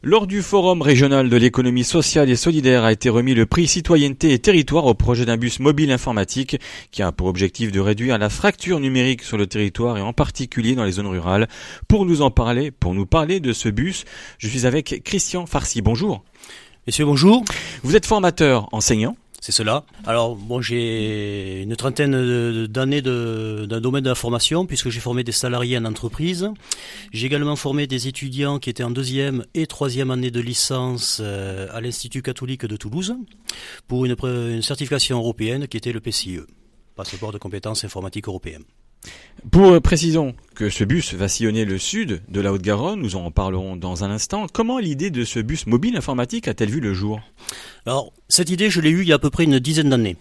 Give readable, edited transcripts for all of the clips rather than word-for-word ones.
Lors du Forum régional de l'économie sociale et solidaire a été remis le prix Citoyenneté et Territoire au projet d'un bus mobile informatique qui a pour objectif de réduire la fracture numérique sur le territoire et en particulier dans les zones rurales. Pour nous parler de ce bus, je suis avec Christian Farcy. Bonjour. Messieurs, bonjour. Vous êtes formateur, enseignant. C'est cela. Alors, j'ai une trentaine d'années d'un domaine de la formation, puisque j'ai formé des salariés en entreprise. J'ai également formé des étudiants qui étaient en deuxième et troisième année de licence à l'Institut catholique de Toulouse, pour une certification européenne qui était le PCIE, Passeport de compétences informatiques européen. Précisons que ce bus va sillonner le sud de la Haute-Garonne, nous en parlerons dans un instant. Comment l'idée de ce bus mobile informatique a-t-elle vu le jour ? Alors, cette idée, je l'ai eue il y a à peu près une dizaine d'années.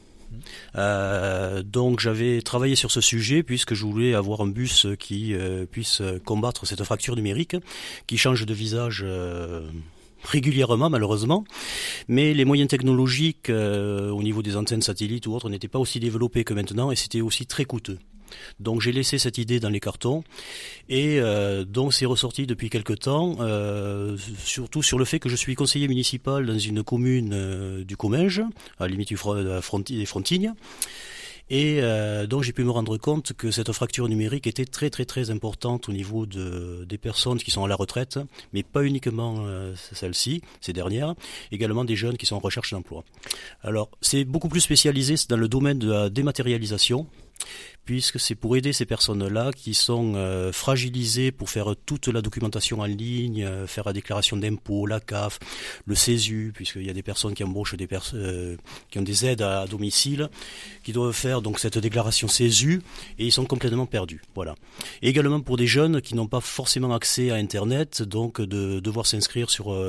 Donc j'avais travaillé sur ce sujet puisque je voulais avoir un bus qui puisse combattre cette fracture numérique qui change de visage régulièrement malheureusement, mais les moyens technologiques au niveau des antennes satellites ou autres n'étaient pas aussi développés que maintenant et c'était aussi très coûteux. Donc j'ai laissé cette idée dans les cartons et donc c'est ressorti depuis quelque temps, surtout sur le fait que je suis conseiller municipal dans une commune du Comminges, à la limite des Frontignes. Et donc j'ai pu me rendre compte que cette fracture numérique était très très très importante au niveau des personnes qui sont à la retraite, mais pas uniquement celles-ci, ces dernières, également des jeunes qui sont en recherche d'emploi. Alors c'est beaucoup plus spécialisé dans le domaine de la dématérialisation, puisque c'est pour aider ces personnes-là qui sont fragilisées pour faire toute la documentation en ligne, faire la déclaration d'impôt, la CAF, le CESU, puisqu'il y a des personnes qui embauchent qui ont des aides à domicile, qui doivent faire donc cette déclaration CESU, et ils sont complètement perdus. Voilà. Et également pour des jeunes qui n'ont pas forcément accès à Internet, donc de devoir s'inscrire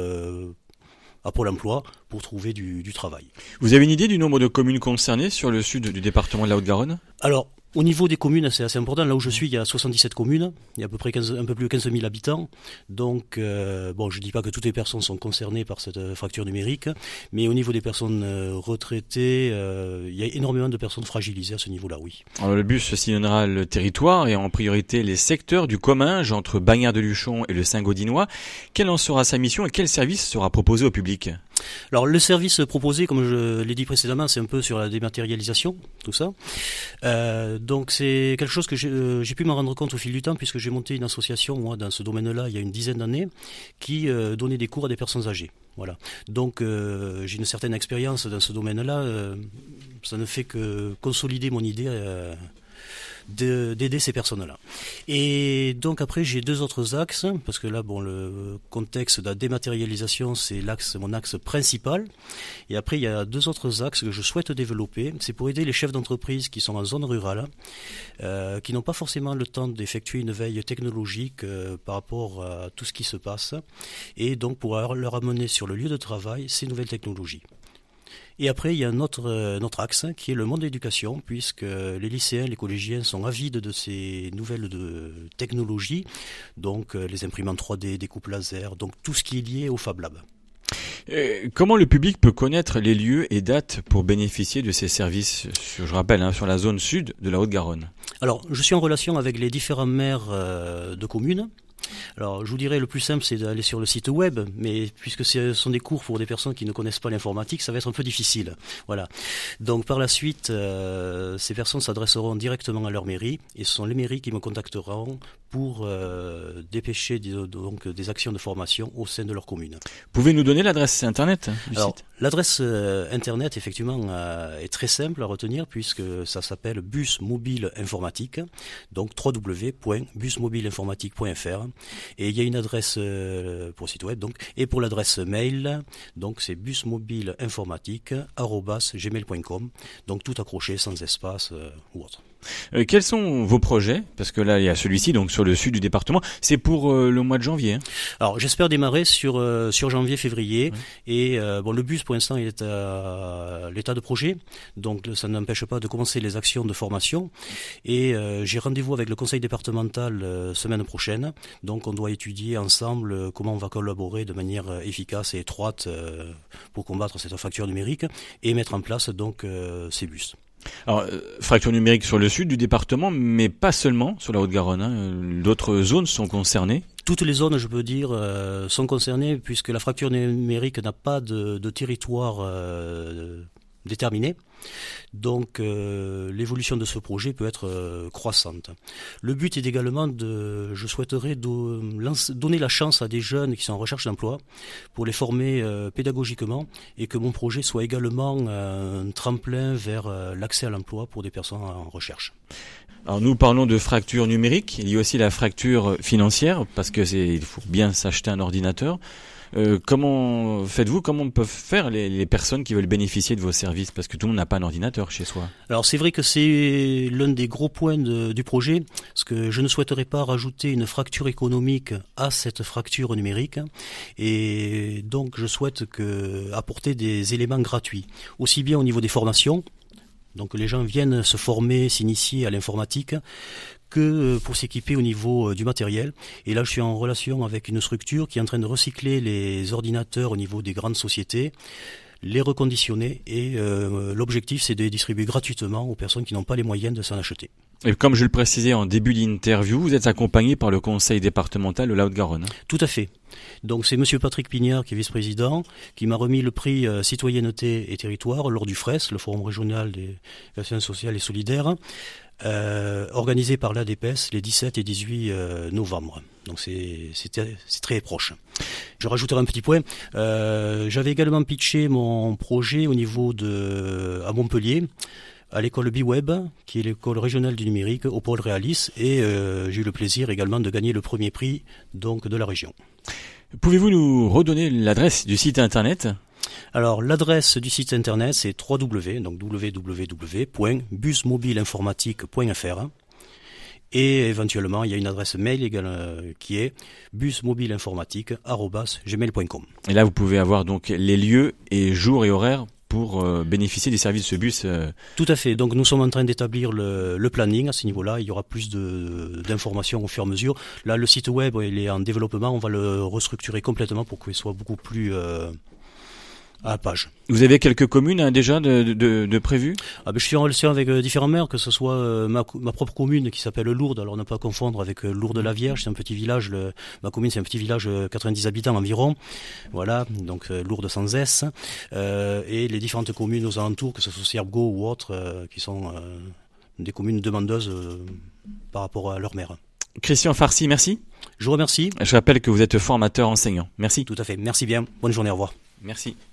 à Pôle emploi pour trouver du travail. Vous avez une idée du nombre de communes concernées sur le sud du département de la Haute-Garonne ? Alors, au niveau des communes, c'est assez important. Là où je suis, il y a 77 communes. Il y a à peu près un peu plus de 15 000 habitants. Donc, je ne dis pas que toutes les personnes sont concernées par cette fracture numérique. Mais au niveau des personnes retraitées, il y a énormément de personnes fragilisées à ce niveau-là, oui. Alors, le bus sillonnera le territoire et en priorité les secteurs du Comminges entre Bagnères-de-Luchon et le Saint-Gaudinois. Quelle en sera sa mission et quel service sera proposé au public ? Alors le service proposé, comme je l'ai dit précédemment, c'est un peu sur la dématérialisation, tout ça. Donc c'est quelque chose que j'ai pu m'en rendre compte au fil du temps, puisque j'ai monté une association, moi, dans ce domaine-là, il y a une dizaine d'années, qui donnait des cours à des personnes âgées. Voilà. Donc j'ai une certaine expérience dans ce domaine-là. Ça ne fait que consolider mon idée d'aider ces personnes-là. Et donc après j'ai deux autres axes, parce que là le contexte de la dématérialisation c'est mon axe principal, et après il y a deux autres axes que je souhaite développer. C'est pour aider les chefs d'entreprise qui sont en zone rurale, qui n'ont pas forcément le temps d'effectuer une veille technologique par rapport à tout ce qui se passe, et donc pour leur amener sur le lieu de travail ces nouvelles technologies. Et après, il y a un autre axe qui est le monde de l'éducation, puisque les lycéens, les collégiens sont avides de ces nouvelles technologies, donc les imprimantes 3D, découpes laser, donc tout ce qui est lié au Fab Lab. Comment le public peut connaître les lieux et dates pour bénéficier de ces services, je rappelle, sur la zone sud de la Haute-Garonne ? Alors, je suis en relation avec les différents maires de communes. Alors, je vous dirais, le plus simple, c'est d'aller sur le site web, mais puisque ce sont des cours pour des personnes qui ne connaissent pas l'informatique, ça va être un peu difficile. Voilà. Donc, par la suite, ces personnes s'adresseront directement à leur mairie, et ce sont les mairies qui me contacteront pour dépêcher des actions de formation au sein de leur commune. Pouvez-vous nous donner l'adresse internet du site ? L'adresse internet, effectivement, est très simple à retenir, puisque ça s'appelle Bus Mobile Informatique, donc www.busmobileinformatique.fr. Et il y a une adresse pour le site web, donc, et pour l'adresse mail, donc c'est busmobileinformatique@gmail.com, donc tout accroché, sans espace ou autre. Quels sont vos projets ? Parce que là, il y a celui-ci, donc sur le sud du département. C'est pour le mois de janvier. Alors, j'espère démarrer sur janvier-février. Oui. Et le bus, pour l'instant, il est à l'état de projet. Donc, ça n'empêche pas de commencer les actions de formation. Et j'ai rendez-vous avec le conseil départemental semaine prochaine. Donc, on doit étudier ensemble comment on va collaborer de manière efficace et étroite pour combattre cette fracture numérique et mettre en place donc ces bus. Alors, fracture numérique sur le sud du département, mais pas seulement sur la Haute-Garonne. D'autres zones sont concernées. Toutes les zones, je peux dire, sont concernées puisque la fracture numérique n'a pas de territoire déterminé. Donc l'évolution de ce projet peut être croissante. Le but est également je souhaiterais donner la chance à des jeunes qui sont en recherche d'emploi pour les former pédagogiquement et que mon projet soit également un tremplin vers l'accès à l'emploi pour des personnes en recherche. Alors nous parlons de fracture numérique, il y a aussi la fracture financière parce que il faut bien s'acheter un ordinateur. Comment peuvent faire les personnes qui veulent bénéficier de vos services? Parce que tout le monde n'a pas un ordinateur chez soi. Alors c'est vrai que c'est l'un des gros points du projet, parce que je ne souhaiterais pas rajouter une fracture économique à cette fracture numérique, et donc je souhaite apporter des éléments gratuits, aussi bien au niveau des formations, donc les gens viennent se former, s'initier à l'informatique, que pour s'équiper au niveau du matériel. Et là, je suis en relation avec une structure qui est en train de recycler les ordinateurs au niveau des grandes sociétés, les reconditionner, et l'objectif, c'est de les distribuer gratuitement aux personnes qui n'ont pas les moyens de s'en acheter. Et comme je le précisais en début d'interview, vous êtes accompagné par le conseil départemental de la Haute-Garonne. Tout à fait. Donc c'est monsieur Patrick Pignard, qui est vice-président, qui m'a remis le prix Citoyenneté et Territoire lors du FRES, le Forum régional des relations sociales et solidaires, organisé par l'ADPES les 17 et 18 novembre. Donc c'est très proche. Je rajouterai un petit point. J'avais également pitché mon projet au niveau à Montpellier, à l'école BiWeb, qui est l'école régionale du numérique, au pôle Réalis, et j'ai eu le plaisir également de gagner le premier prix donc de la région. Pouvez-vous nous redonner l'adresse du site internet ? Alors l'adresse du site internet c'est www.busmobileinformatique.fr, et éventuellement il y a une adresse mail qui est busmobileinformatique@gmail.com. Et là vous pouvez avoir donc les lieux et jours et horaires pour bénéficier des services de ce bus. Tout à fait. Donc nous sommes en train d'établir le planning à ce niveau-là. Il y aura plus d'informations au fur et à mesure. Là, le site web, il est en développement. On va le restructurer complètement pour qu'il soit beaucoup plus à la page. Vous avez quelques communes déjà de prévues ? Je suis en relation avec différents maires, que ce soit ma propre commune qui s'appelle Lourdes, alors ne pas confondre avec Lourdes-la-Vierge, c'est un petit village, ma commune c'est un petit village de 90 habitants environ, voilà, donc Lourdes sans S, et les différentes communes aux alentours, que ce soit Siergo ou autres, qui sont des communes demandeuses par rapport à leur maire. Christian Farcy, merci. Je vous remercie. Je rappelle que vous êtes formateur enseignant. Merci. Tout à fait, merci bien, bonne journée, au revoir. Merci.